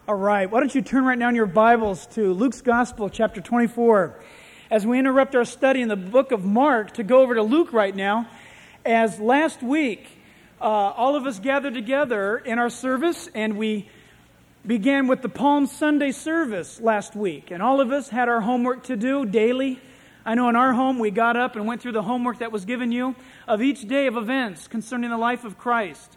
All right, why don't you turn right now in your Bibles to Luke's Gospel, chapter 24. As we interrupt our study in the book of Mark to go over to Luke right now, as last week, all of us gathered together in our service, and we began with the Palm Sunday service last week. And all of us had our homework to do daily. I know in our home, we got up and went through the homework that was given you of each day of events concerning the life of Christ.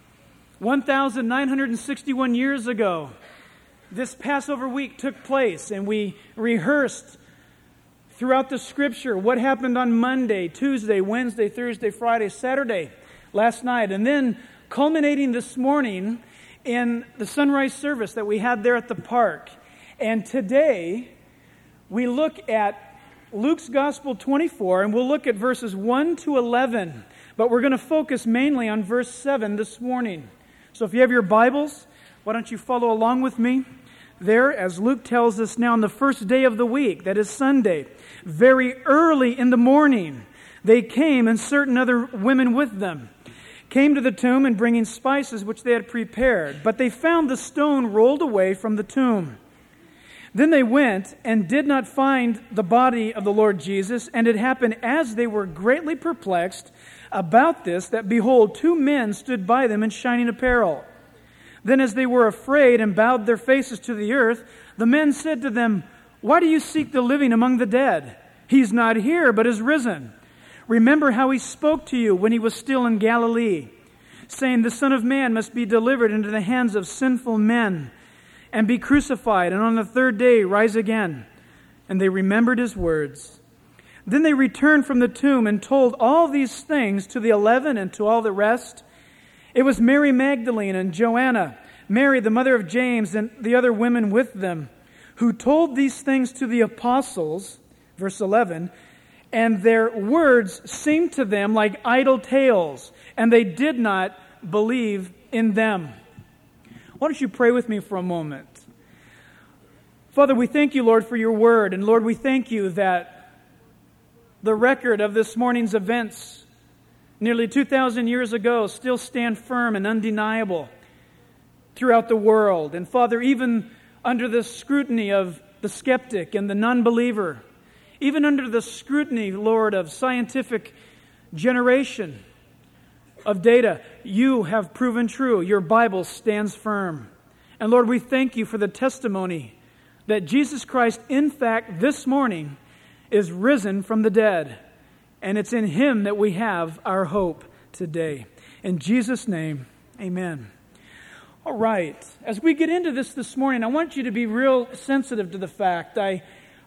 1,961 years ago, this Passover week took place, and we rehearsed throughout the Scripture what happened on Monday, Tuesday, Wednesday, Thursday, Friday, Saturday, last night, and then culminating this morning in the sunrise service that we had there at the park. And today, we look at Luke's Gospel 24, and we'll look at verses 1 to 11, but we're going to focus mainly on verse 7 this morning. So if you have your Bibles, why don't you follow along with me? There, as Luke tells us now, on the first day of the week, that is Sunday, very early in the morning, they came, and certain other women with them, came to the tomb and bringing spices which they had prepared. But they found the stone rolled away from the tomb. Then they went and did not find the body of the Lord Jesus. And it happened as they were greatly perplexed about this, that behold, two men stood by them in shining apparel. Then as they were afraid and bowed their faces to the earth, the men said to them, "Why do you seek the living among the dead? He's not here, but is risen. Remember how he spoke to you when he was still in Galilee, saying, the Son of Man must be delivered into the hands of sinful men and be crucified, and on the third day rise again." And they remembered his words. Then they returned from the tomb and told all these things to the 11 and to all the rest. It was Mary Magdalene and Joanna, Mary the mother of James, and the other women with them, who told these things to the apostles, verse 11, and their words seemed to them like idle tales, and they did not believe in them. Why don't you pray with me for a moment? Father, we thank you, Lord, for your word, and Lord, we thank you that the record of this morning's events nearly 2,000 years ago still stand firm and undeniable throughout the world. And Father, even under the scrutiny of the skeptic and the non-believer, even under the scrutiny, Lord, of scientific generation of data, you have proven true. Your Bible stands firm. And Lord, we thank you for the testimony that Jesus Christ, in fact, this morning is risen from the dead. And it's in him that we have our hope today. In Jesus' name, amen. All right. As we get into this morning, I want you to be real sensitive to the fact. I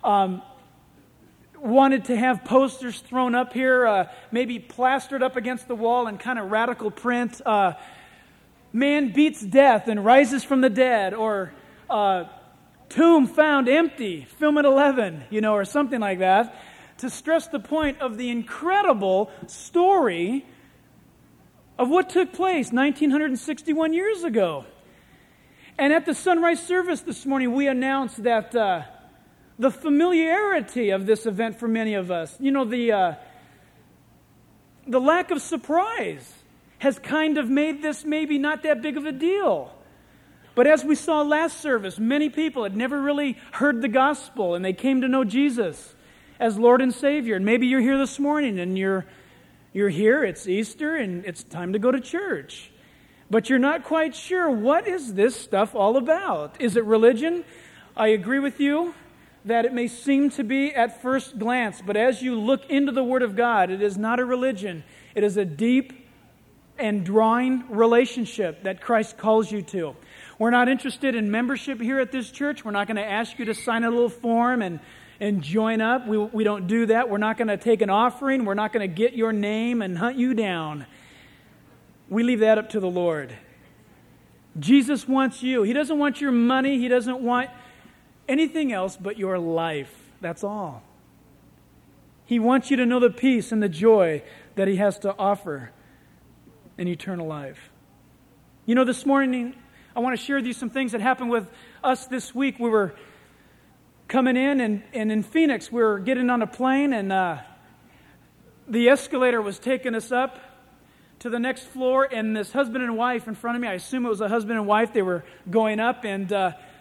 wanted to have posters thrown up here, maybe plastered up against the wall in kind of radical print. Man beats death and rises from the dead, or tomb found empty, film at 11, or something like that, to stress the point of the incredible story of what took place 1,961 years ago. And at the sunrise service this morning, we announced that the familiarity of this event for many of us, the lack of surprise has kind of made this maybe not that big of a deal. But as we saw last service, many people had never really heard the gospel, and they came to know Jesus as Lord and Savior. And maybe you're here this morning, and you're here, it's Easter, and it's time to go to church. But you're not quite sure, what is this stuff all about? Is it religion? I agree with you that it may seem to be at first glance, but as you look into the Word of God, it is not a religion. It is a deep and drawing relationship that Christ calls you to. We're not interested in membership here at this church. We're not going to ask you to sign a little form and join up. We don't do that. We're not going to take an offering. We're not going to get your name and hunt you down. We leave that up to the Lord. Jesus wants you. He doesn't want your money. He doesn't want anything else but your life. That's all. He wants you to know the peace and the joy that He has to offer in eternal life. This morning, I want to share with you some things that happened with us this week. We were coming in, and in Phoenix, we were getting on a plane, and the escalator was taking us up to the next floor, and this husband and wife in front of me, I assume it was a husband and wife, they were going up, and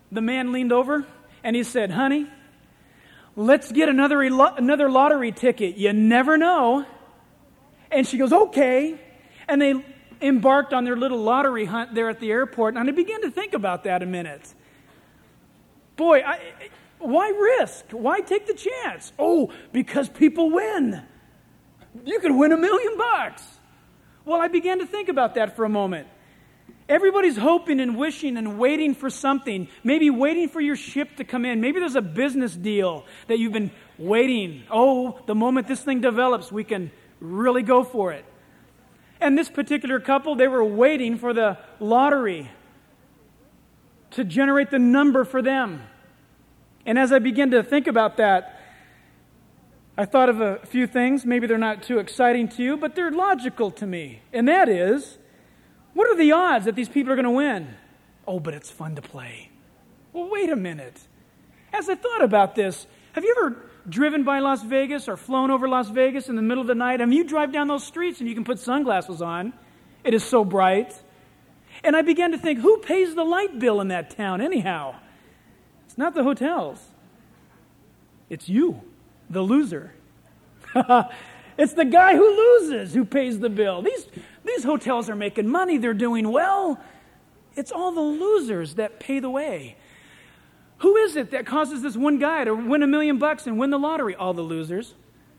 the man leaned over and he said, "Honey, let's get another lottery ticket. You never know." And she goes, "Okay." And they embarked on their little lottery hunt there at the airport. And I began to think about that a minute. Boy, why risk? Why take the chance? Oh, because people win. You could win $1 million. Well, I began to think about that for a moment. Everybody's hoping and wishing and waiting for something. Maybe waiting for your ship to come in. Maybe there's a business deal that you've been waiting. Oh, the moment this thing develops, we can really go for it. And this particular couple, they were waiting for the lottery to generate the number for them. And as I began to think about that, I thought of a few things. Maybe they're not too exciting to you, but they're logical to me. And that is, what are the odds that these people are going to win? Oh, but it's fun to play. Well, wait a minute. As I thought about this, have you ever driven by Las Vegas or flown over Las Vegas in the middle of the night? I mean, you drive down those streets and you can put sunglasses on. It is so bright. And I began to think, who pays the light bill in that town anyhow? It's not the hotels. It's you, the loser. It's the guy who loses who pays the bill. These hotels are making money. They're doing well. It's all the losers that pay the way. Who is it that causes this one guy to win $1 million and win the lottery? All the losers.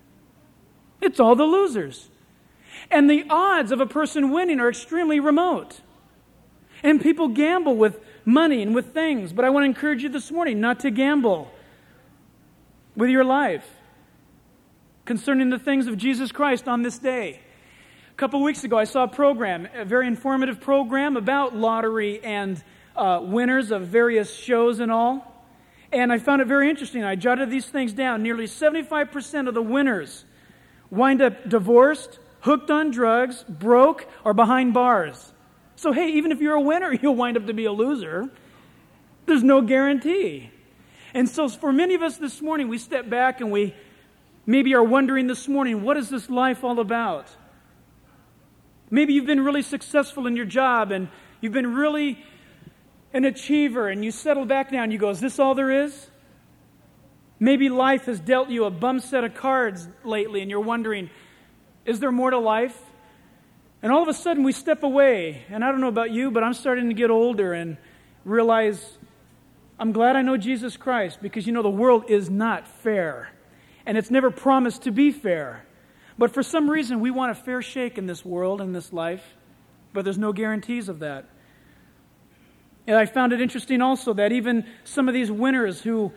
It's all the losers. And the odds of a person winning are extremely remote. And people gamble with money and with things. But I want to encourage you this morning not to gamble with your life concerning the things of Jesus Christ on this day. A couple weeks ago, I saw a very informative program about lottery and winners of various shows and all. And I found it very interesting. I jotted these things down. Nearly 75% of the winners wind up divorced, hooked on drugs, broke, or behind bars. So, hey, even if you're a winner, you'll wind up to be a loser. There's no guarantee. And so for many of us this morning, we step back and we maybe are wondering this morning, what is this life all about? Maybe you've been really successful in your job and you've been really an achiever and you settle back now and you go, is this all there is? Maybe life has dealt you a bum set of cards lately and you're wondering, is there more to life? And all of a sudden we step away. And I don't know about you, but I'm starting to get older and realize I'm glad I know Jesus Christ because, you know, the world is not fair. And it's never promised to be fair. But for some reason we want a fair shake in this world, in this life. But there's no guarantees of that. And I found it interesting also that even some of these winners who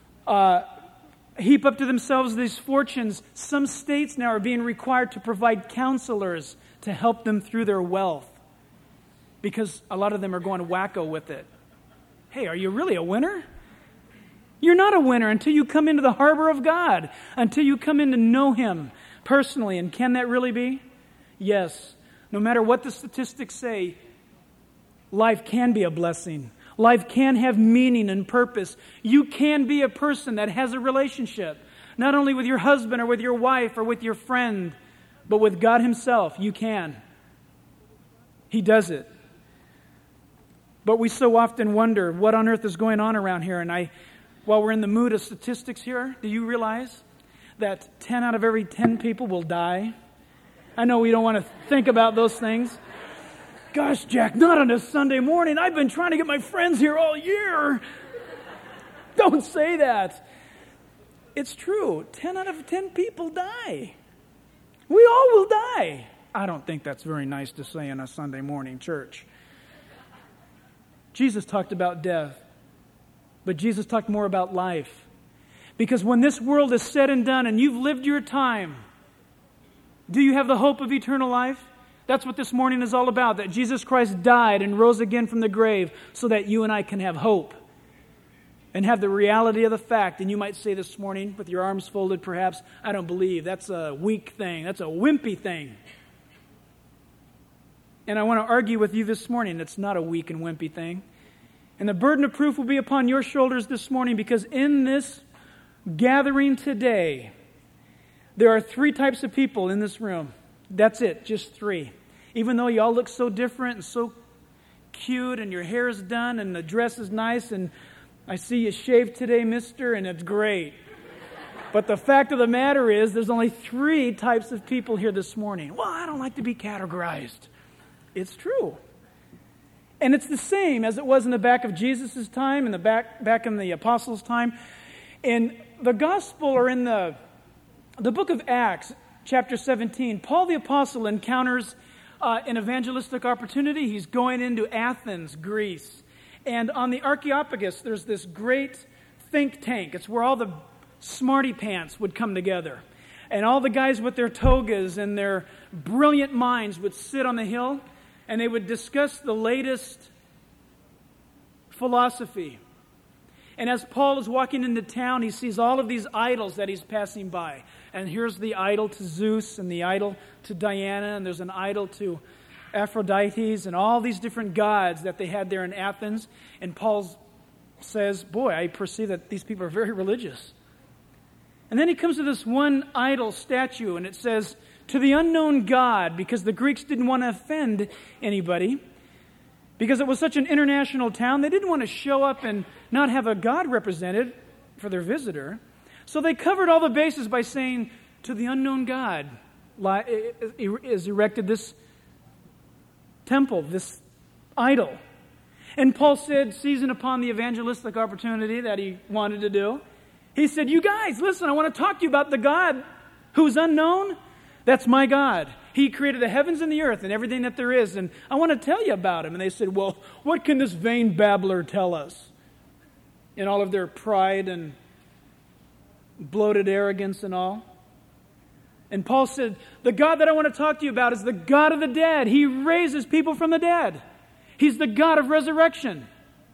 heap up to themselves these fortunes, some states now are being required to provide counselors to help them through their wealth because a lot of them are going wacko with it. Hey, are you really a winner? You're not a winner until you come into the harbor of God, until you come in to know Him personally. And can that really be? Yes. No matter what the statistics say, life can be a blessing. Life can have meaning and purpose. You can be a person that has a relationship, not only with your husband or with your wife or with your friend, but with God Himself. You can. He does it. But we so often wonder what on earth is going on around here. And while we're in the mood of statistics here, do you realize that 10 out of every 10 people will die? I know we don't want to think about those things. Gosh, Jack, not on a Sunday morning. I've been trying to get my friends here all year. Don't say that. It's true. 10 out of 10 people die. We all will die. I don't think that's very nice to say in a Sunday morning church. Jesus talked about death, but Jesus talked more about life. Because when this world is said and done and you've lived your time, do you have the hope of eternal life? That's what this morning is all about, that Jesus Christ died and rose again from the grave so that you and I can have hope and have the reality of the fact. And you might say this morning, with your arms folded perhaps, I don't believe. That's a weak thing. That's a wimpy thing. And I want to argue with you this morning, it's not a weak and wimpy thing. And the burden of proof will be upon your shoulders this morning because in this gathering today, there are 3 types of people in this room. That's it, just 3. Even though you all look so different and so cute and your hair is done and the dress is nice and I see you shaved today, mister, and it's great. But the fact of the matter is, there's only 3 types of people here this morning. Well, I don't like to be categorized. It's true. And it's the same as it was in the back of Jesus' time, and back in the apostles' time. In the gospel, or in the book of Acts, chapter 17, Paul the apostle encounters an evangelistic opportunity. He's going into Athens, Greece. And on the Areopagus, there's this great think tank. It's where all the smarty pants would come together. And all the guys with their togas and their brilliant minds would sit on the hill, and they would discuss the latest philosophy. And as Paul is walking into town, he sees all of these idols that he's passing by. And here's the idol to Zeus, and the idol to Diana, and there's an idol to Aphrodite, and all these different gods that they had there in Athens. And Paul says, boy, I perceive that these people are very religious. And then he comes to this one idol statue, and it says, to the unknown God, because the Greeks didn't want to offend anybody. Because it was such an international town, they didn't want to show up and not have a God represented for their visitor. So they covered all the bases by saying, to the unknown God is erected this temple, this idol. And Paul said, seizing upon the evangelistic opportunity that he wanted to do, he said, you guys, listen, I want to talk to you about the God who's unknown. That's my God. He created the heavens and the earth and everything that there is, and I want to tell you about him. And they said, well, what can this vain babbler tell us? In all of their pride and bloated arrogance and all. And Paul said, the God that I want to talk to you about is the God of the dead. He raises people from the dead. He's the God of resurrection.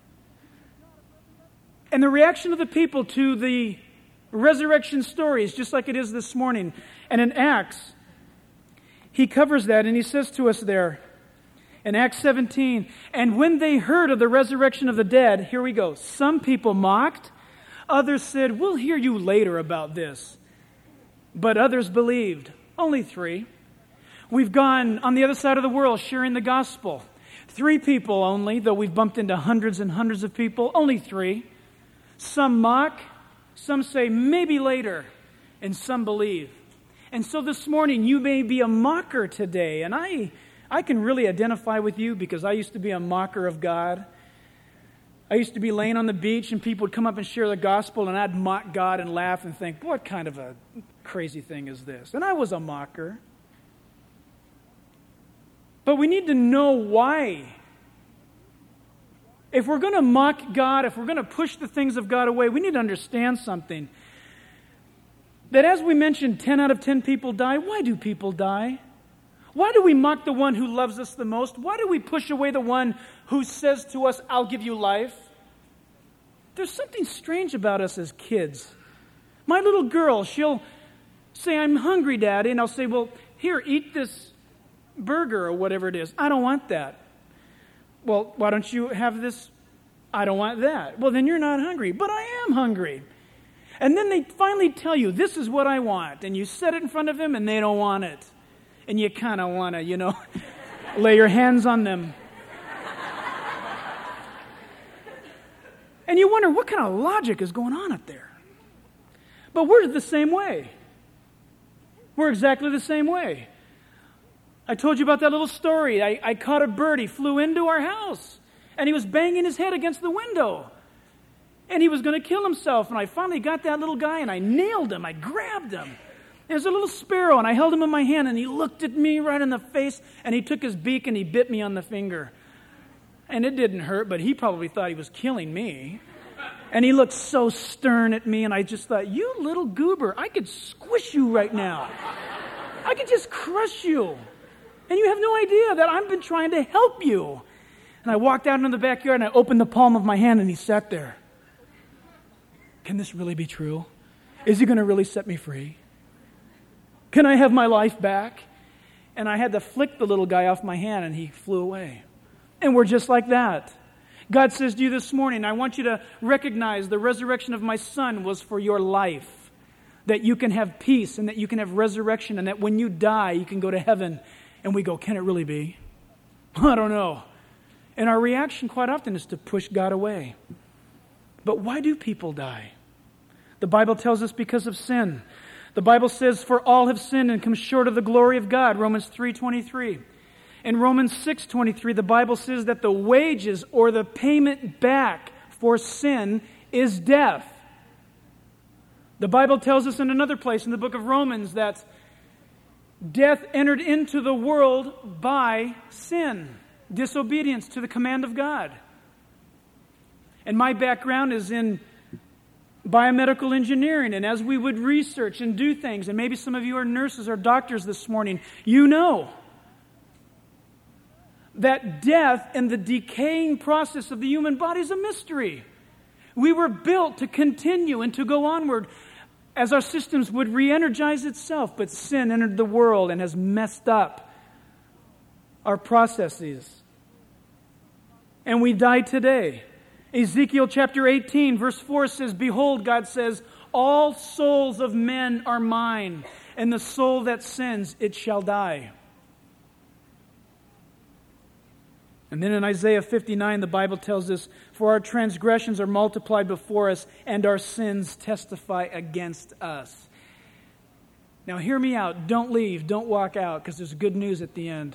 And the reaction of the people to the resurrection story is just like it is this morning. And in Acts, he covers that, and he says to us there, in Acts 17, and when they heard of the resurrection of the dead, here we go, some people mocked, others said, we'll hear you later about this. But others believed. Only 3. We've gone on the other side of the world sharing the gospel. 3 people only, though we've bumped into hundreds and hundreds of people. Only 3. Some mock, some say maybe later, and some believe. And so this morning you may be a mocker today, and I can really identify with you because I used to be a mocker of God. I used to be laying on the beach and people would come up and share the gospel, and I'd mock God and laugh and think, what kind of a crazy thing is this? And I was a mocker. But we need to know why. If we're going to mock God, if we're going to push the things of God away, we need to understand something. That as we mentioned, 10 out of 10 people die. Why do people die? Why do we mock the one who loves us the most? Why do we push away the one who says to us, I'll give you life? There's something strange about us as kids. My little girl, she'll say, I'm hungry, Daddy. And I'll say, well, here, eat this burger or whatever it is. I don't want that. Well, why don't you have this? I don't want that. Well, then you're not hungry. But I am hungry. And then they finally tell you, this is what I want. And you set it in front of them and they don't want it. And you kind of want to, lay your hands on them. And you wonder, what kind of logic is going on up there? But we're the same way. We're exactly the same way. I told you about that little story. I caught a bird. He flew into our house. And he was banging his head against the window. And he was going to kill himself. And I finally got that little guy and I nailed him. I grabbed him. There's a little sparrow, and I held him in my hand, and he looked at me right in the face, and he took his beak and he bit me on the finger. And it didn't hurt, but he probably thought he was killing me. And he looked so stern at me, and I just thought, you little goober, I could squish you right now. I could just crush you. And you have no idea that I've been trying to help you. And I walked out into the backyard, and I opened the palm of my hand, and he sat there. Can this really be true? Is he going to really set me free? Can I have my life back? And I had to flick the little guy off my hand, and he flew away. And we're just like that. God says to you this morning, I want you to recognize the resurrection of my Son was for your life. That you can have peace and that you can have resurrection and that when you die, you can go to heaven. And we go, can it really be? I don't know. And our reaction quite often is to push God away. But why do people die? The Bible tells us because of sin. The Bible says, for all have sinned and come short of the glory of God, Romans 3:23. In Romans 6:23, the Bible says that the wages or the payment back for sin is death. The Bible tells us in another place in the book of Romans that death entered into the world by sin, disobedience to the command of God. And my background is in biomedical engineering, and as we would research and do things, and maybe some of you are nurses or doctors this morning, you know that death and the decaying process of the human body is a mystery. We were built to continue and to go onward as our systems would re-energize itself, but sin entered the world and has messed up our processes. And we die today. Ezekiel chapter 18, verse 4 says, behold, God says, all souls of men are mine, and the soul that sins, it shall die. And then in Isaiah 59, the Bible tells us, for our transgressions are multiplied before us, and our sins testify against us. Now hear me out. Don't leave. Don't walk out, because there's good news at the end.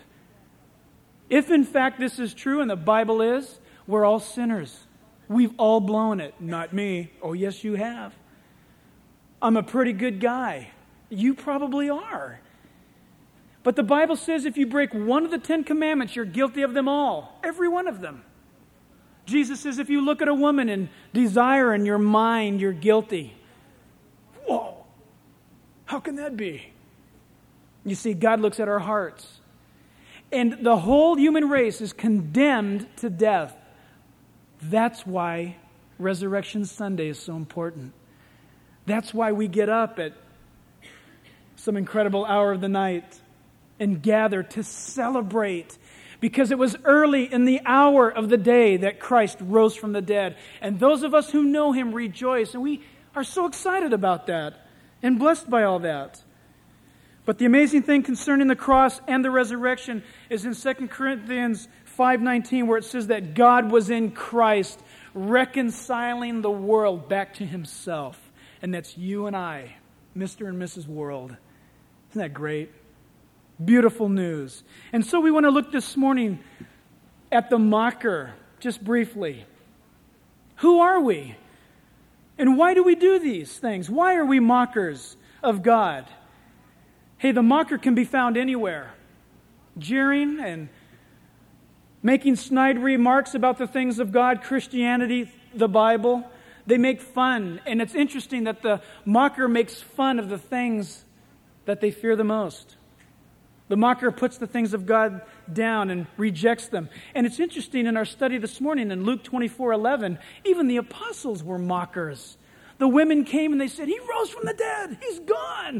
If in fact this is true, and the Bible is, we're all sinners. We've all blown it. Not me. Oh, yes, you have. I'm a pretty good guy. You probably are. But the Bible says if you break one of the 10 commandments, you're guilty of them all. Every one of them. Jesus says if you look at a woman and desire in your mind, you're guilty. Whoa. How can that be? You see, God looks at our hearts. And the whole human race is condemned to death. That's why Resurrection Sunday is so important. That's why we get up at some incredible hour of the night and gather to celebrate, because it was early in the hour of the day that Christ rose from the dead. And those of us who know Him rejoice, and we are so excited about that and blessed by all that. But the amazing thing concerning the cross and the resurrection is in 2 Corinthians 5:19, where it says that God was in Christ reconciling the world back to Himself. And that's you and I, Mr. and Mrs. World. Isn't that great? Beautiful news. And so we want to look this morning at the mocker, just briefly. Who are we? And why do we do these things? Why are we mockers of God? Hey, the mocker can be found anywhere. Jeering and making snide remarks about the things of God, Christianity, the Bible. They make fun. And it's interesting that the mocker makes fun of the things that they fear the most. The mocker puts the things of God down and rejects them. And it's interesting in our study this morning in Luke 24:11, even the apostles were mockers. The women came and they said, He rose from the dead. He's gone.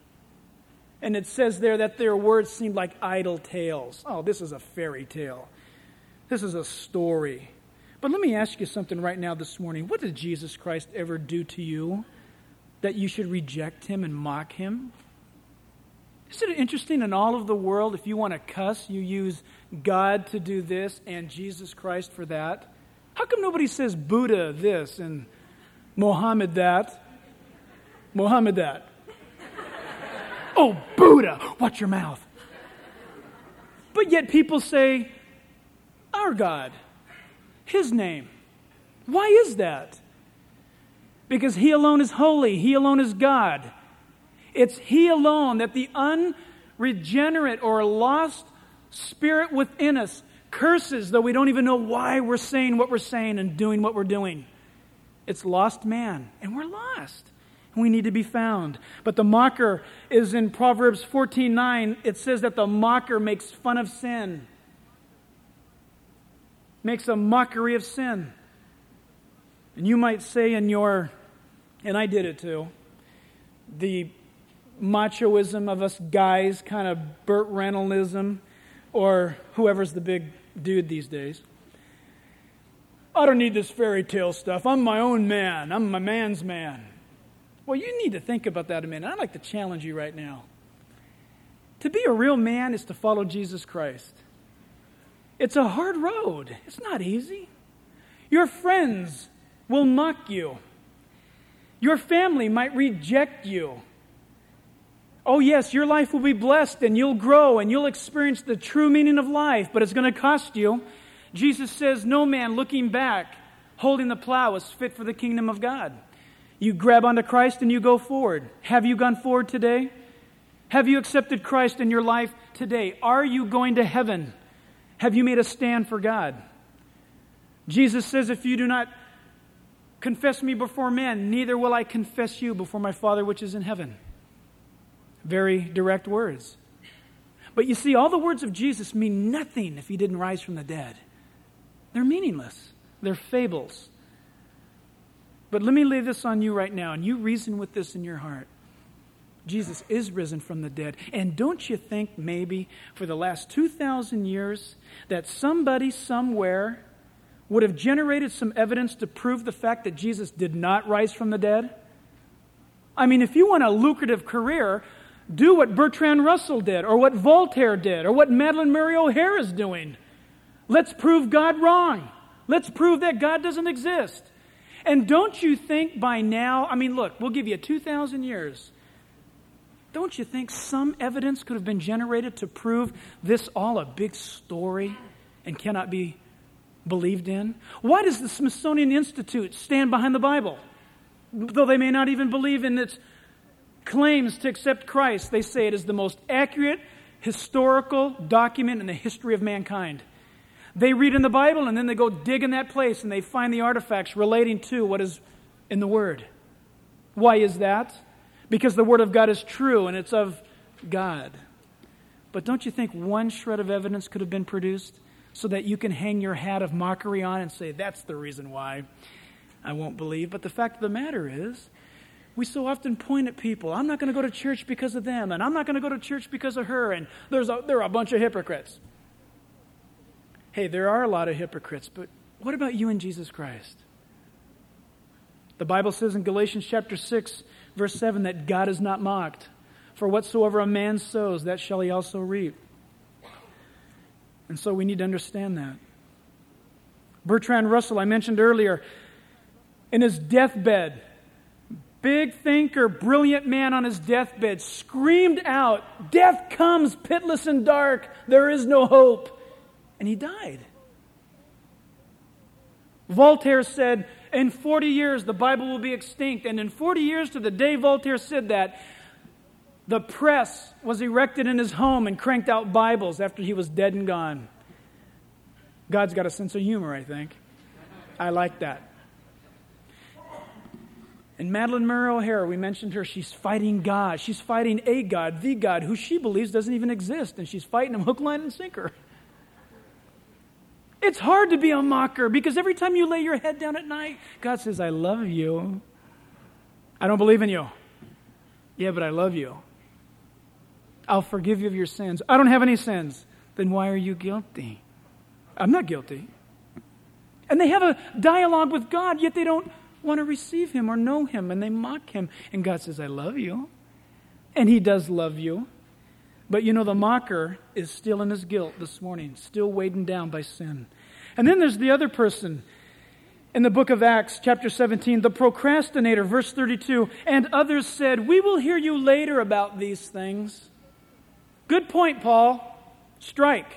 And it says there that their words seemed like idle tales. Oh, this is a fairy tale. This is a story. But let me ask you something right now this morning. What did Jesus Christ ever do to you that you should reject Him and mock Him? Isn't it interesting in all of the world, if you want to cuss, you use God to do this and Jesus Christ for that? How come nobody says Buddha this and Mohammed that? Mohammed that. Oh, Buddha, watch your mouth. But yet people say, our God, His name. Why is that? Because He alone is holy. He alone is God. It's He alone that the unregenerate or lost spirit within us curses, though we don't even know why we're saying what we're saying and doing what we're doing. It's lost man, and we're lost. And we need to be found. But the mocker is in Proverbs 14:9. It says that the mocker makes fun of sin. Makes a mockery of sin. And you might say in your, and I did it too, the machoism of us guys, kind of Burt Reynoldsism, or whoever's the big dude these days. I don't need this fairy tale stuff. I'm my own man. I'm my man's man. Well, you need to think about that a minute. I'd like to challenge you right now. To be a real man is to follow Jesus Christ. It's a hard road. It's not easy. Your friends will mock you. Your family might reject you. Oh yes, your life will be blessed and you'll grow and you'll experience the true meaning of life, but it's going to cost you. Jesus says, no man looking back, holding the plow, is fit for the kingdom of God. You grab onto Christ and you go forward. Have you gone forward today? Have you accepted Christ in your life today? Are you going to heaven? Have you made a stand for God? Jesus says, if you do not confess me before men, neither will I confess you before my Father which is in heaven. Very direct words. But you see, all the words of Jesus mean nothing if he didn't rise from the dead. They're meaningless. They're fables. But let me lay this on you right now, and you reason with this in your heart. Jesus is risen from the dead. And don't you think maybe for the last 2,000 years that somebody somewhere would have generated some evidence to prove the fact that Jesus did not rise from the dead? I mean, if you want a lucrative career, do what Bertrand Russell did, or what Voltaire did, or what Madalyn Murray O'Hair is doing. Let's prove God wrong. Let's prove that God doesn't exist. And don't you think by now, I mean, look, we'll give you 2,000 years. Don't you think some evidence could have been generated to prove this all a big story and cannot be believed in? Why does the Smithsonian Institute stand behind the Bible? Though they may not even believe in its claims to accept Christ, they say it is the most accurate historical document in the history of mankind. They read in the Bible and then they go dig in that place and they find the artifacts relating to what is in the Word. Why is that? Because the Word of God is true and it's of God. But don't you think one shred of evidence could have been produced so that you can hang your hat of mockery on and say, that's the reason why I won't believe? But the fact of the matter is, we so often point at people. I'm not going to go to church because of them, and I'm not going to go to church because of her, and there are a bunch of hypocrites. Hey, there are a lot of hypocrites, but what about you and Jesus Christ? The Bible says in Galatians chapter 6, verse 7, that God is not mocked. For whatsoever a man sows, that shall he also reap. And so we need to understand that. Bertrand Russell, I mentioned earlier, in his deathbed, big thinker, brilliant man on his deathbed, screamed out, "Death comes pitiless and dark, there is no hope." And he died. Voltaire said, in 40 years the Bible will be extinct. And in 40 years to the day Voltaire said that, the press was erected in his home and cranked out Bibles after he was dead and gone. God's got a sense of humor, I think. I like that. And Madalyn Murray O'Hair, we mentioned her, she's fighting God. She's fighting a God, the God, who she believes doesn't even exist. And she's fighting him hook, line, and sinker. It's hard to be a mocker because every time you lay your head down at night, God says, I love you. I don't believe in you. Yeah, but I love you. I'll forgive you of your sins. I don't have any sins. Then why are you guilty? I'm not guilty. And they have a dialogue with God, yet they don't want to receive Him or know Him, and they mock Him. And God says, I love you. And He does love you. But you know, the mocker is still in his guilt this morning, still weighted down by sin. And then there's the other person in the book of Acts, chapter 17, the procrastinator, verse 32. And others said, we will hear you later about these things. Good point, Paul. Strike.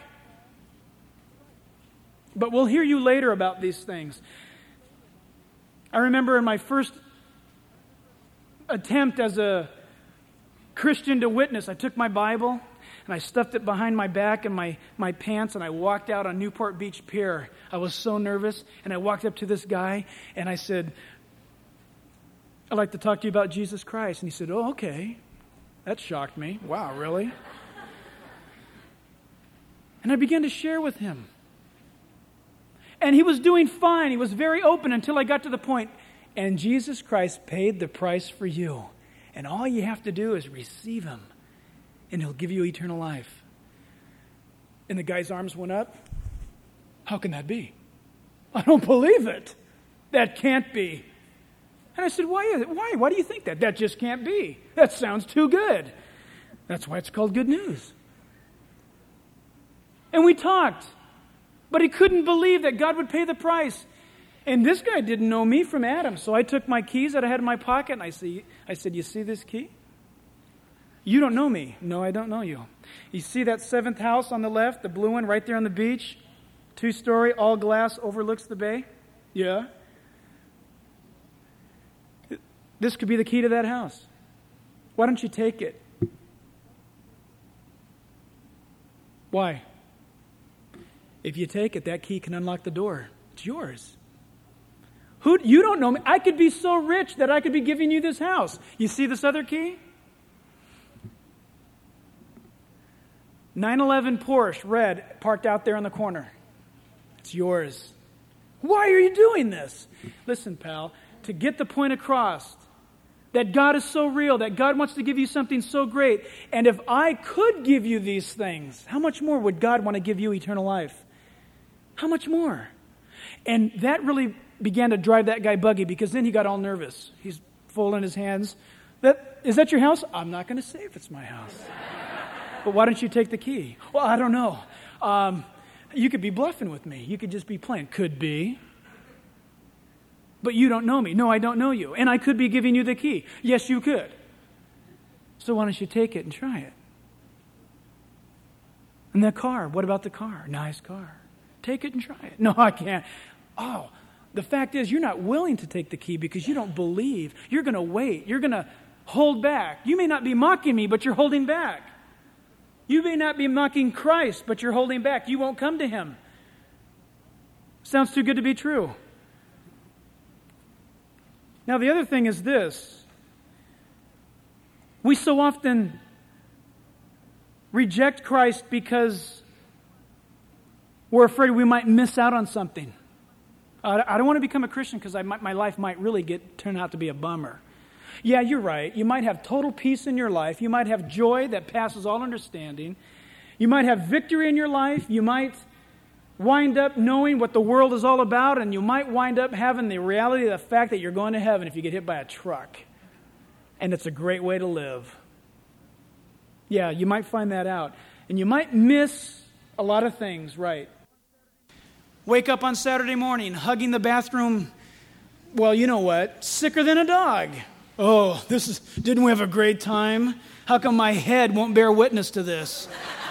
But we'll hear you later about these things. I remember in my first attempt as a Christian to witness, I took my Bible and I stuffed it behind my back and my pants, and I walked out on Newport Beach Pier. I was so nervous, and I walked up to this guy and I said, I'd like to talk to you about Jesus Christ. And he said, oh, okay. That shocked me. Wow, really? And I began to share with him. And he was doing fine. He was very open until I got to the point, and Jesus Christ paid the price for you. And all you have to do is receive Him, and He'll give you eternal life. And the guy's arms went up. How can that be? I don't believe it. That can't be. And I said, why? Why do you think that? That just can't be. That sounds too good. That's why it's called good news. And we talked. But he couldn't believe that God would pay the price. And this guy didn't know me from Adam, so I took my keys that I had in my pocket, and I said, you see this key? You don't know me. No, I don't know you. You see that 7th house on the left, the blue one right there on the beach? 2-story, all glass, overlooks the bay? Yeah. This could be the key to that house. Why don't you take it? Why? If you take it, that key can unlock the door. It's yours. You don't know me. I could be so rich that I could be giving you this house. You see this other key? 911 Porsche, red, parked out there in the corner. It's yours. Why are you doing this? Listen, pal, to get the point across that God is so real, that God wants to give you something so great, and if I could give you these things, how much more would God want to give you eternal life? How much more? And that really began to drive that guy buggy, because then he got all nervous. He's folding his hands. Is that your house? I'm not going to say if it's my house. But why don't you take the key? Well, I don't know. You could be bluffing with me. You could just be playing. Could be. But you don't know me. No, I don't know you. And I could be giving you the key. Yes, you could. So why don't you take it and try it? And the car. What about the car? Nice car. Take it and try it. No, I can't. Oh, the fact is you're not willing to take the key because you don't believe. You're going to wait. You're going to hold back. You may not be mocking me, but you're holding back. You may not be mocking Christ, but you're holding back. You won't come to Him. Sounds too good to be true. Now, the other thing is this. We so often reject Christ because we're afraid we might miss out on something. I don't want to become a Christian because my life might really turn out to be a bummer. Yeah, you're right. You might have total peace in your life. You might have joy that passes all understanding. You might have victory in your life. You might wind up knowing what the world is all about, and you might wind up having the reality of the fact that you're going to heaven if you get hit by a truck. And it's a great way to live. Yeah, you might find that out. And you might miss a lot of things, right? Wake up on Saturday morning, hugging the bathroom, well, you know what, sicker than a dog. Oh, didn't we have a great time? How come my head won't bear witness to this?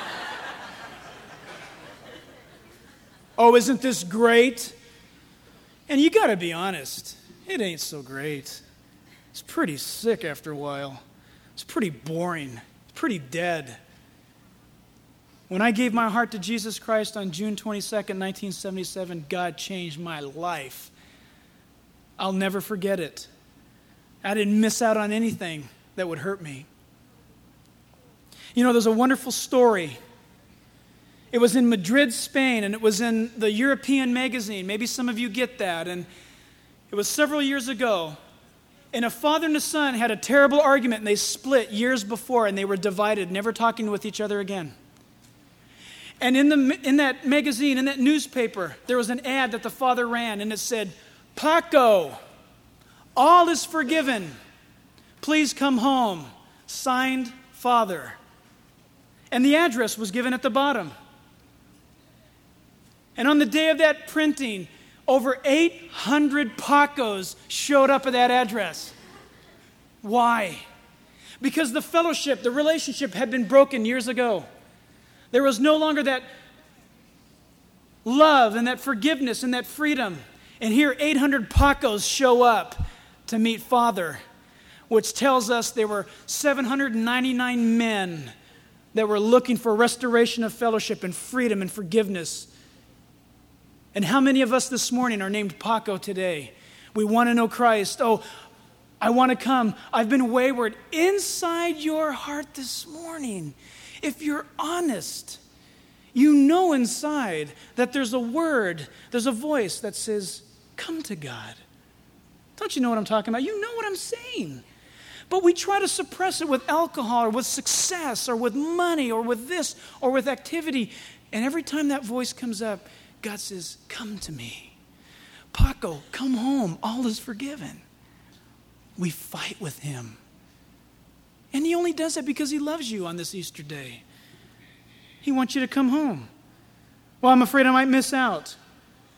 Oh, isn't this great? And you got to be honest, it ain't so great. It's pretty sick after a while. It's pretty boring. It's pretty dead. When I gave my heart to Jesus Christ on June 22nd, 1977, God changed my life. I'll never forget it. I didn't miss out on anything that would hurt me. You know, there's a wonderful story. It was in Madrid, Spain, and it was in the European magazine. Maybe some of you get that. And it was several years ago. And a father and a son had a terrible argument, and they split years before, and they were divided, never talking with each other again. And in that magazine, in that newspaper, there was an ad that the father ran, and it said, "Paco, all is forgiven. Please come home. Signed, Father." And the address was given at the bottom. And on the day of that printing, over 800 Pacos showed up at that address. Why? Because the fellowship, the relationship had been broken years ago. There was no longer that love and that forgiveness and that freedom. And here 800 Pacos show up to meet Father, which tells us there were 799 men that were looking for restoration of fellowship and freedom and forgiveness. And how many of us this morning are named Paco today? We want to know Christ. Oh, I want to come. I've been wayward. Inside your heart this morning, if you're honest, you know inside that there's a word, there's a voice that says, come to God. Don't you know what I'm talking about? You know what I'm saying. But we try to suppress it with alcohol or with success or with money or with this or with activity. And every time that voice comes up, God says, come to me. Paco, come home. All is forgiven. We fight with him. And he only does that because he loves you on this Easter day. He wants you to come home. Well, I'm afraid I might miss out.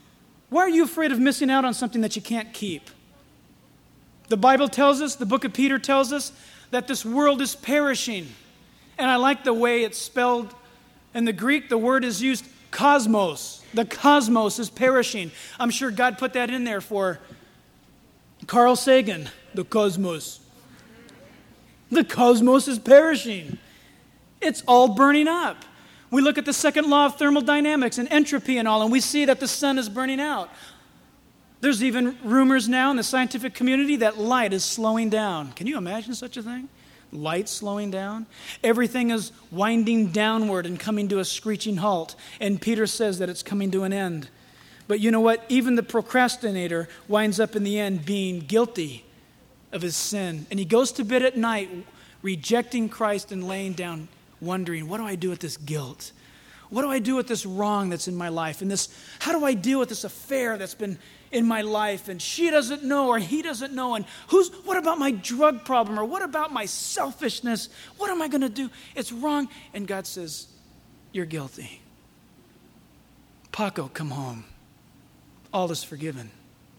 Why are you afraid of missing out on something that you can't keep? The Bible tells us, the book of Peter tells us, that this world is perishing. And I like the way it's spelled in the Greek. The word is used cosmos. The cosmos is perishing. I'm sure God put that in there for Carl Sagan. The cosmos. The cosmos is perishing. It's all burning up. We look at the second law of thermodynamics and entropy and all, and we see that the sun is burning out. There's even rumors now in the scientific community that light is slowing down. Can you imagine such a thing? Light slowing down? Everything is winding downward and coming to a screeching halt. And Peter says that it's coming to an end. But you know what? Even the procrastinator winds up in the end being guilty of his sin. And he goes to bed at night rejecting Christ and laying down, wondering, what do I do with this guilt? What do I do with this wrong that's in my life? And how do I deal with this affair that's been in my life? And she doesn't know, or he doesn't know. And what about my drug problem? Or what about my selfishness? What am I going to do? It's wrong. And God says, you're guilty. Paco, come home. All is forgiven.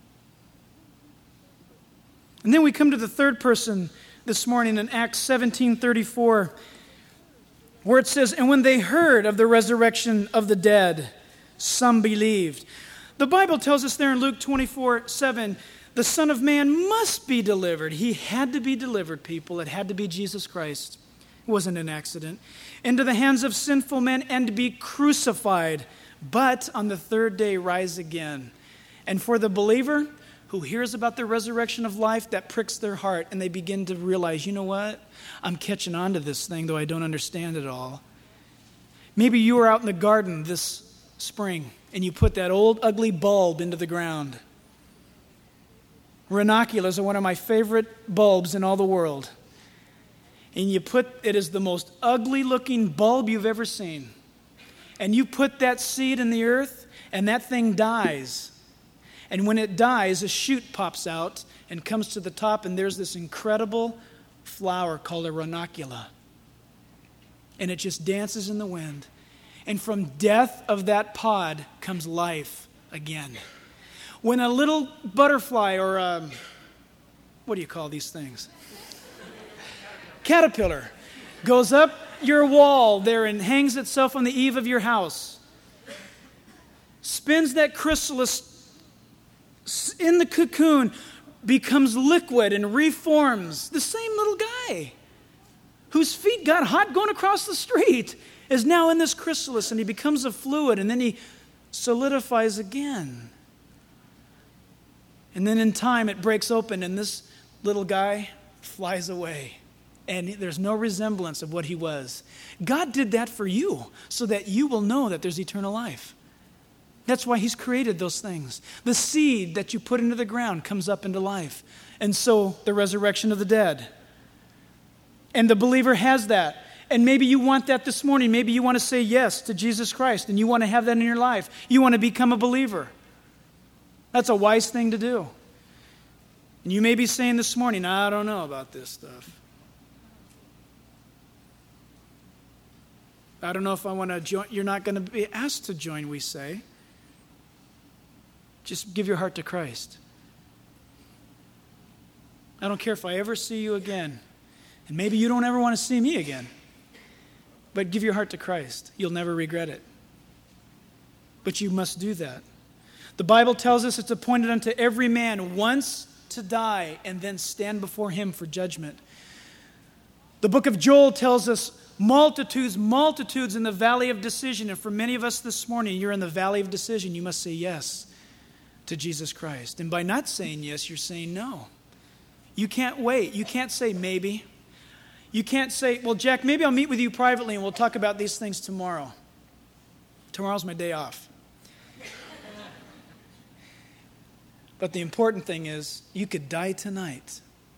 And then we come to the third person this morning in Acts 17:34. Where it says, and when they heard of the resurrection of the dead, some believed. The Bible tells us there in Luke 24:7, the Son of Man must be delivered. He had to be delivered, people. It had to be Jesus Christ. It wasn't an accident. Into the hands of sinful men and to be crucified, but on the third day rise again. And for the believer who hears about the resurrection of life, that pricks their heart, and they begin to realize, you know what? I'm catching on to this thing, though I don't understand it all. Maybe you were out in the garden this spring, and you put that old, ugly bulb into the ground. Ranunculus are one of my favorite bulbs in all the world. And it is the most ugly-looking bulb you've ever seen. And you put that seed in the earth, and that thing dies. And when it dies, a shoot pops out and comes to the top, and there's this incredible flower called a ranuncula. And it just dances in the wind. And from death of that pod comes life again. When a little butterfly or what do you call these things? Caterpillar goes up your wall there and hangs itself on the eave of your house, spins that chrysalis in the cocoon, becomes liquid and reforms. The same little guy whose feet got hot going across the street is now in this chrysalis, and he becomes a fluid, and then he solidifies again. And then in time it breaks open, and this little guy flies away. And there's no resemblance of what he was. God did that for you so that you will know that there's eternal life. That's why he's created those things. The seed that you put into the ground comes up into life. And so the resurrection of the dead. And the believer has that. And maybe you want that this morning. Maybe you want to say yes to Jesus Christ and you want to have that in your life. You want to become a believer. That's a wise thing to do. And you may be saying this morning, I don't know about this stuff. I don't know if I want to join. You're not going to be asked to join, we say. Just give your heart to Christ. I don't care if I ever see you again. And maybe you don't ever want to see me again. But give your heart to Christ. You'll never regret it. But you must do that. The Bible tells us it's appointed unto every man once to die and then stand before him for judgment. The book of Joel tells us multitudes in the valley of decision. And for many of us this morning, you're in the valley of decision. You must say yes to Jesus Christ. And by not saying yes, you're saying no. You can't wait. You can't say maybe. You can't say, well, Jack, maybe I'll meet with you privately and we'll talk about these things tomorrow. Tomorrow's my day off. But the important thing is, you could die tonight.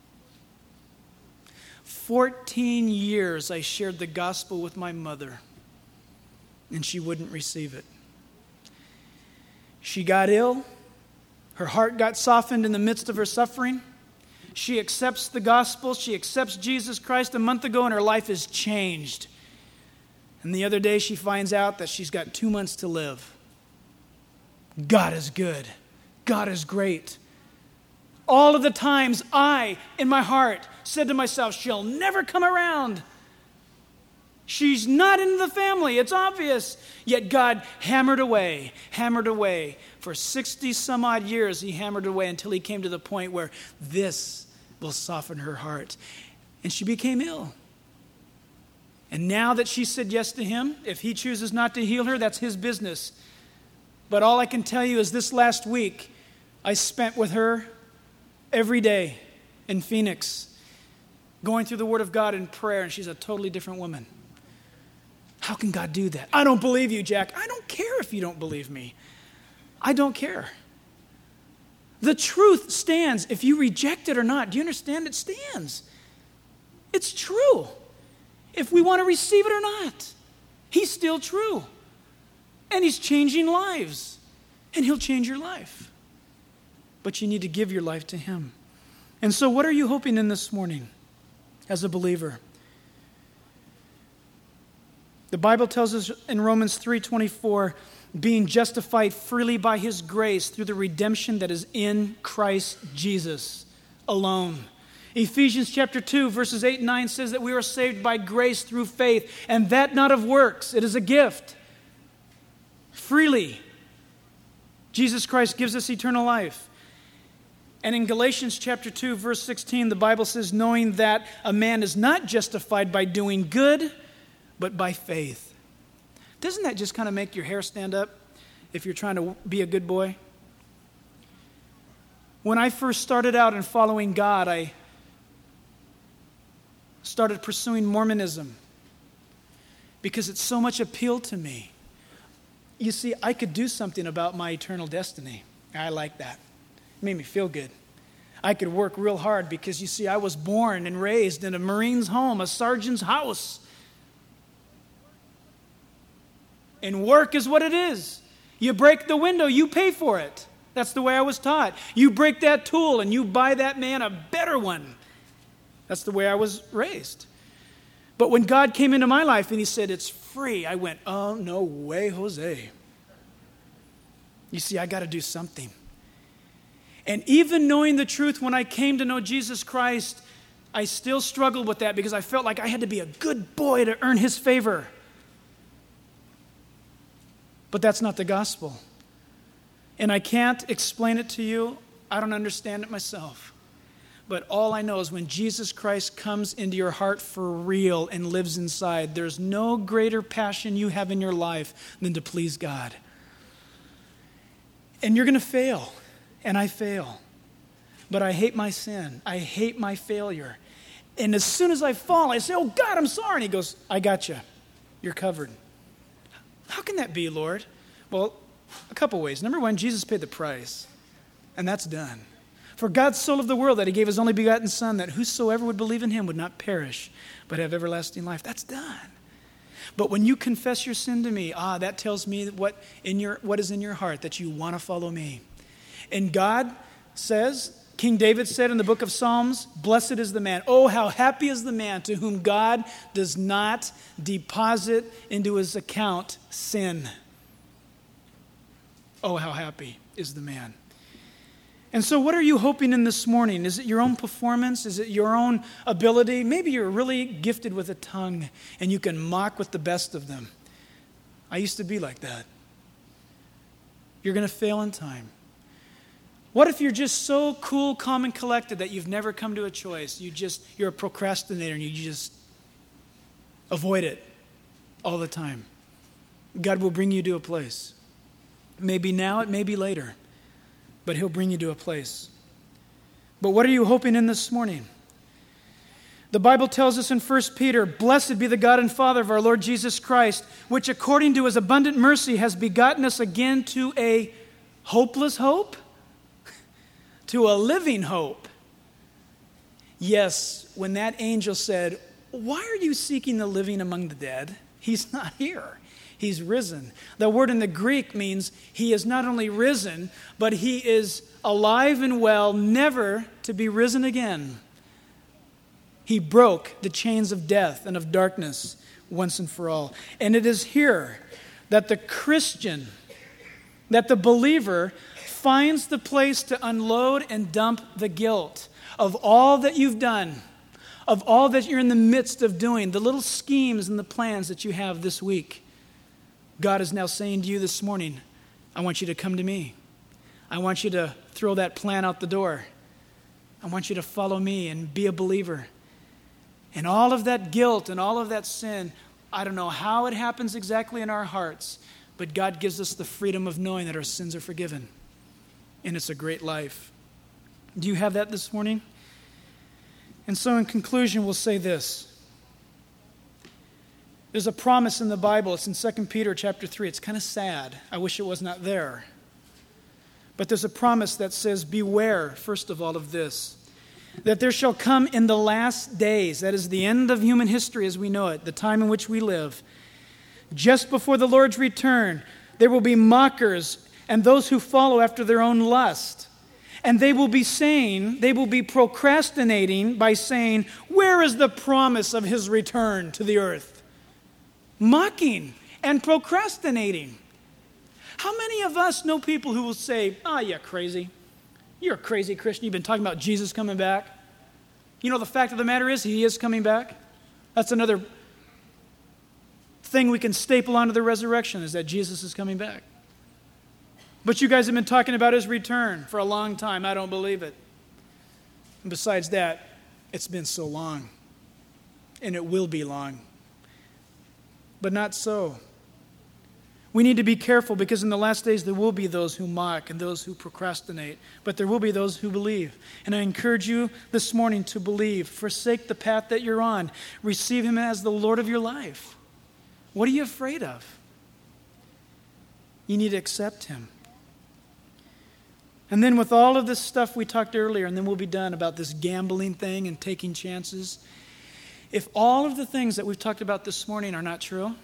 14 years I shared the gospel with my mother, and she wouldn't receive it. She got ill. Her heart got softened in the midst of her suffering. She accepts the gospel. She accepts Jesus Christ a month ago, and her life is changed. And the other day she finds out that she's got 2 months to live. God is good. God is great. All of the times I, in my heart, said to myself, she'll never come around. She's not in the family, it's obvious. Yet God hammered away. For 60 some odd years, he hammered away until he came to the point where this will soften her heart. And she became ill. And now that she said yes to him, if he chooses not to heal her, that's his business. But all I can tell you is this last week, I spent with her every day in Phoenix, going through the Word of God in prayer, and she's a totally different woman. How can God do that? I don't believe you, Jack. I don't care if you don't believe me. I don't care. The truth stands if you reject it or not. Do you understand? It stands. It's true. If we want to receive it or not, he's still true. And he's changing lives. And he'll change your life. But you need to give your life to him. And so what are you hoping in this morning as a believer? The Bible tells us in Romans 3:24, being justified freely by his grace through the redemption that is in Christ Jesus alone. Ephesians chapter 2, verses 8 and 9 says that we are saved by grace through faith, and that not of works. It is a gift. Freely. Jesus Christ gives us eternal life. And in Galatians chapter 2, verse 16, the Bible says, knowing that a man is not justified by doing good, but by faith. Doesn't that just kind of make your hair stand up if you're trying to be a good boy? When I first started out in following God, I started pursuing Mormonism because it so much appealed to me. You see, I could do something about my eternal destiny. I like that. It made me feel good. I could work real hard because, you see, I was born and raised in a Marine's home, a sergeant's house. And work is what it is. You break the window, you pay for it. That's the way I was taught. You break that tool and you buy that man a better one. That's the way I was raised. But when God came into my life and he said, it's free, I went, oh, no way, Jose. You see, I got to do something. And even knowing the truth, when I came to know Jesus Christ, I still struggled with that because I felt like I had to be a good boy to earn his favor. But that's not the gospel. And I can't explain it to you. I don't understand it myself. But all I know is when Jesus Christ comes into your heart for real and lives inside, there's no greater passion you have in your life than to please God. And you're going to fail. And I fail. But I hate my sin. I hate my failure. And as soon as I fall, I say, oh, God, I'm sorry. And he goes, I got you. You're covered. How can that be, Lord? Well, a couple ways. Number one, Jesus paid the price. And that's done. For God so loved the world that he gave his only begotten Son, that whosoever would believe in him would not perish, but have everlasting life. That's done. But when you confess your sin to me, that tells me what is in your heart, that you want to follow me. And God says, King David said in the book of Psalms, blessed is the man. Oh, how happy is the man to whom God does not deposit into his account sin. Oh, how happy is the man. And so what are you hoping in this morning? Is it your own performance? Is it your own ability? Maybe you're really gifted with a tongue and you can mock with the best of them. I used to be like that. You're going to fail in time. What if you're just so cool, calm, and collected that you've never come to a choice? You're a procrastinator and you just avoid it all the time. God will bring you to a place. Maybe now, it may be later. But he'll bring you to a place. But what are you hoping in this morning? The Bible tells us in 1 Peter, blessed be the God and Father of our Lord Jesus Christ, which according to his abundant mercy has begotten us again to a hopeless hope, to a living hope. Yes, when that angel said, why are you seeking the living among the dead? He's not here. He's risen. The word in the Greek means he is not only risen, but he is alive and well, never to be risen again. He broke the chains of death and of darkness once and for all. And it is here that the Christian, that the believer, finds the place to unload and dump the guilt of all that you've done, of all that you're in the midst of doing, the little schemes and the plans that you have this week. God is now saying to you this morning, I want you to come to me. I want you to throw that plan out the door. I want you to follow me and be a believer. And all of that guilt and all of that sin, I don't know how it happens exactly in our hearts, but God gives us the freedom of knowing that our sins are forgiven. And it's a great life. Do you have that this morning? And so in conclusion, we'll say this. There's a promise in the Bible. It's in 2 Peter chapter 3. It's kind of sad. I wish it was not there. But there's a promise that says, beware, first of all, of this, that there shall come in the last days, that is the end of human history as we know it, the time in which we live, just before the Lord's return, there will be mockers and those who follow after their own lust. And they will be procrastinating by saying, where is the promise of his return to the earth? Mocking and procrastinating. How many of us know people who will say, you're crazy. You're a crazy Christian. You've been talking about Jesus coming back. You know, the fact of the matter is, he is coming back. That's another thing we can staple onto the resurrection, is that Jesus is coming back. But you guys have been talking about his return for a long time. I don't believe it. And besides that, it's been so long. And it will be long. But not so. We need to be careful, because in the last days there will be those who mock and those who procrastinate. But there will be those who believe. And I encourage you this morning to believe. Forsake the path that you're on. Receive him as the Lord of your life. What are you afraid of? You need to accept him. And then with all of this stuff we talked earlier, and then we'll be done about this gambling thing and taking chances. If all of the things that we've talked about this morning are not true,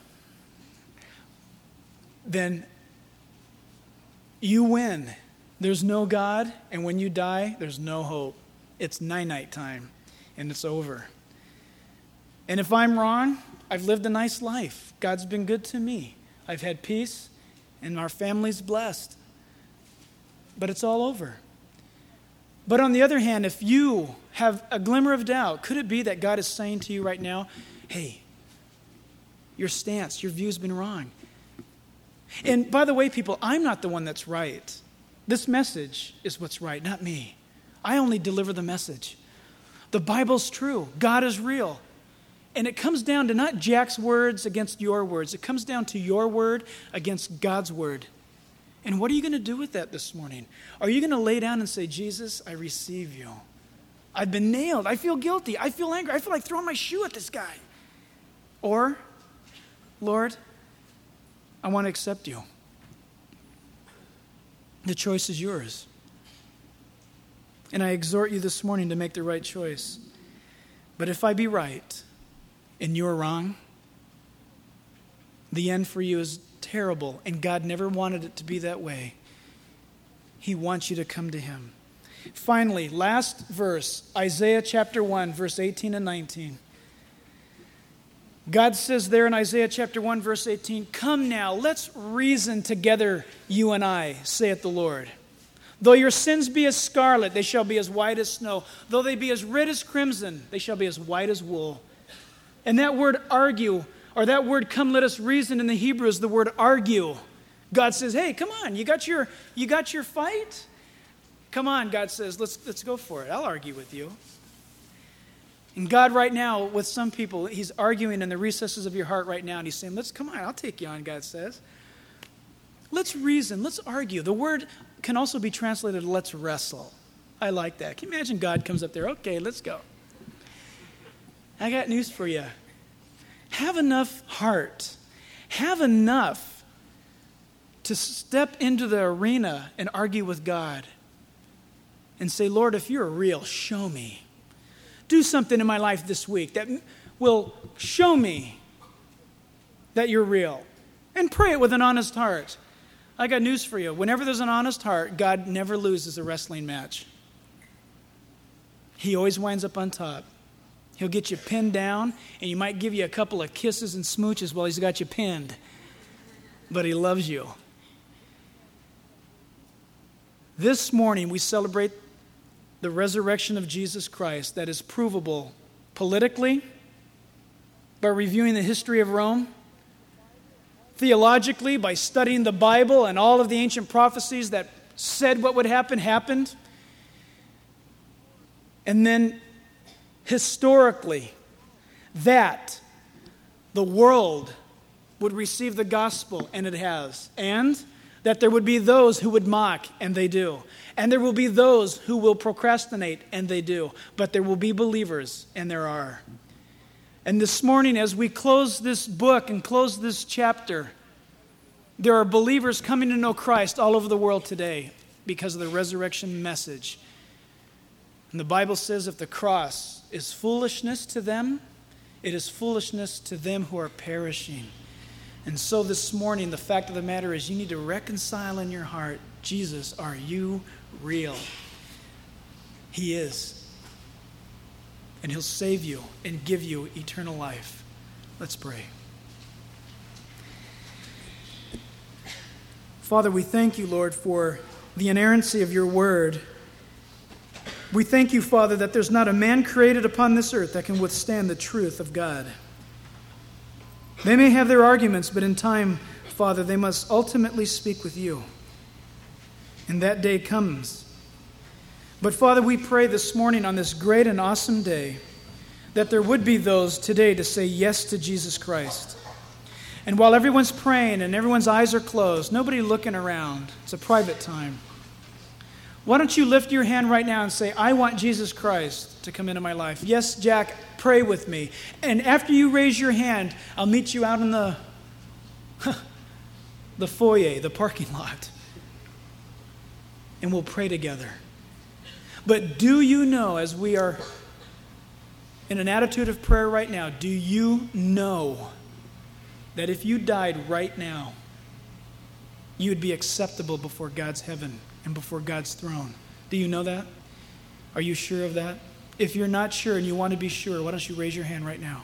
then you win. There's no God, and when you die, there's no hope. It's night time, and it's over. And if I'm wrong, I've lived a nice life. God's been good to me. I've had peace, and our family's blessed. But it's all over. But on the other hand, if you have a glimmer of doubt, could it be that God is saying to you right now, hey, your stance, your view's been wrong. And by the way, people, I'm not the one that's right. This message is what's right, not me. I only deliver the message. The Bible's true. God is real. And it comes down to not Jack's words against your words. It comes down to your word against God's word. And what are you going to do with that this morning? Are you going to lay down and say, Jesus, I receive you. I've been nailed. I feel guilty. I feel angry. I feel like throwing my shoe at this guy. Or, Lord, I want to accept you. The choice is yours. And I exhort you this morning to make the right choice. But if I be right and you're wrong, the end for you is terrible, and God never wanted it to be that way. He wants you to come to him. Finally, last verse, Isaiah chapter 1, verse 18 and 19. God says there in Isaiah chapter 1, verse 18, come now, let's reason together, you and I, saith the Lord. Though your sins be as scarlet, they shall be as white as snow. Though they be as red as crimson, they shall be as white as wool. And that word argue, or that word come let us reason in the Hebrew is the word argue. God says, hey, come on, you got your fight? Come on, God says, let's go for it. I'll argue with you. And God right now, with some people, he's arguing in the recesses of your heart right now, and he's saying, come on, I'll take you on, God says. Let's reason, let's argue. The word can also be translated, let's wrestle. I like that. Can you imagine God comes up there, okay, let's go. I got news for you. Have enough heart. Have enough to step into the arena and argue with God and say, Lord, if you're real, show me. Do something in my life this week that will show me that you're real. And pray it with an honest heart. I got news for you. Whenever there's an honest heart, God never loses a wrestling match. He always winds up on top. He'll get you pinned down, and he might give you a couple of kisses and smooches while he's got you pinned. But he loves you. This morning we celebrate the resurrection of Jesus Christ that is provable politically by reviewing the history of Rome, theologically by studying the Bible and all of the ancient prophecies that said what would happen happened, and then historically that the world would receive the gospel, and it has, and that there would be those who would mock, and they do. And there will be those who will procrastinate, and they do. But there will be believers, and there are. And this morning, as we close this book and close this chapter, there are believers coming to know Christ all over the world today because of the resurrection message. And the Bible says if the cross is foolishness to them, it is foolishness to them who are perishing. And so this morning, the fact of the matter is you need to reconcile in your heart, Jesus, are you real? He is. And He'll save you and give you eternal life. Let's pray. Father, we thank you, Lord, for the inerrancy of your word. We thank you, Father, that there's not a man created upon this earth that can withstand the truth of God. They may have their arguments, but in time, Father, they must ultimately speak with you. And that day comes. But Father, we pray this morning on this great and awesome day that there would be those today to say yes to Jesus Christ. And while everyone's praying and everyone's eyes are closed, nobody looking around, it's a private time. Why don't you lift your hand right now and say, I want Jesus Christ to come into my life. Yes, Jack, pray with me. And after you raise your hand, I'll meet you out in the foyer, the parking lot. And we'll pray together. But do you know, as we are in an attitude of prayer right now, do you know that if you died right now, you would be acceptable before God's heaven and before God's throne? Do you know that? Are you sure of that? If you're not sure and you want to be sure, why don't you raise your hand right now?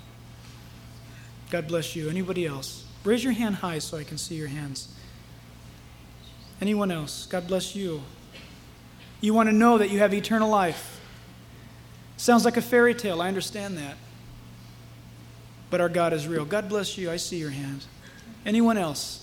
God bless you. Anybody else? Raise your hand high so I can see your hands. Anyone else? God bless you. You want to know that you have eternal life. Sounds like a fairy tale. I understand that. But our God is real. God bless you. I see your hand. Anyone else?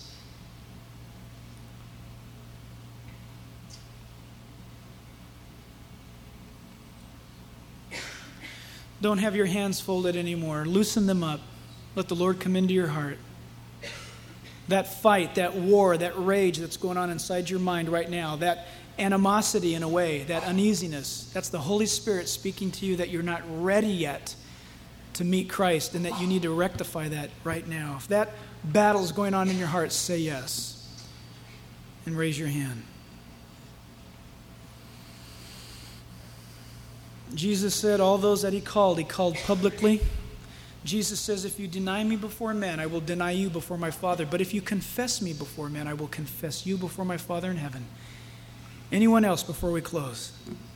Don't have your hands folded anymore. Loosen them up. Let the Lord come into your heart. That fight, that war, that rage that's going on inside your mind right now, that animosity in a way, that uneasiness, that's the Holy Spirit speaking to you that you're not ready yet to meet Christ and that you need to rectify that right now. If that battle is going on in your heart, say yes and raise your hand. Jesus said all those that He called publicly. Jesus says, if you deny me before men, I will deny you before my Father. But if you confess me before men, I will confess you before my Father in heaven. Anyone else before we close?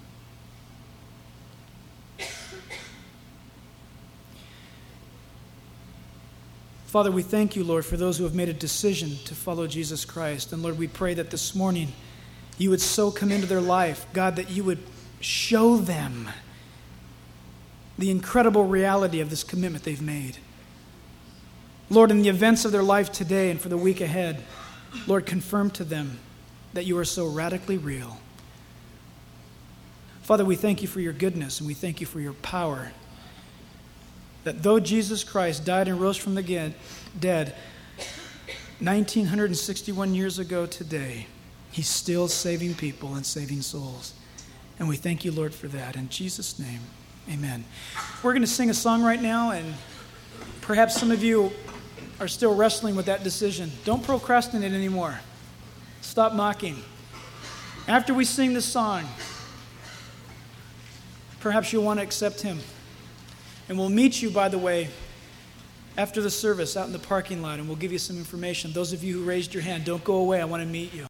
Father, we thank you, Lord, for those who have made a decision to follow Jesus Christ. And Lord, we pray that this morning you would so come into their life, God, that you would show them the incredible reality of this commitment they've made. Lord, in the events of their life today and for the week ahead, Lord, confirm to them that you are so radically real. Father, we thank you for your goodness and we thank you for your power. That though Jesus Christ died and rose from the dead 1961 years ago today, He's still saving people and saving souls. And we thank you, Lord, for that. In Jesus' name, amen. We're going to sing a song right now, and perhaps some of you are still wrestling with that decision. Don't procrastinate anymore. Stop mocking. After we sing this song, perhaps you'll want to accept Him. And we'll meet you, by the way, after the service out in the parking lot, and we'll give you some information. Those of you who raised your hand, don't go away. I want to meet you.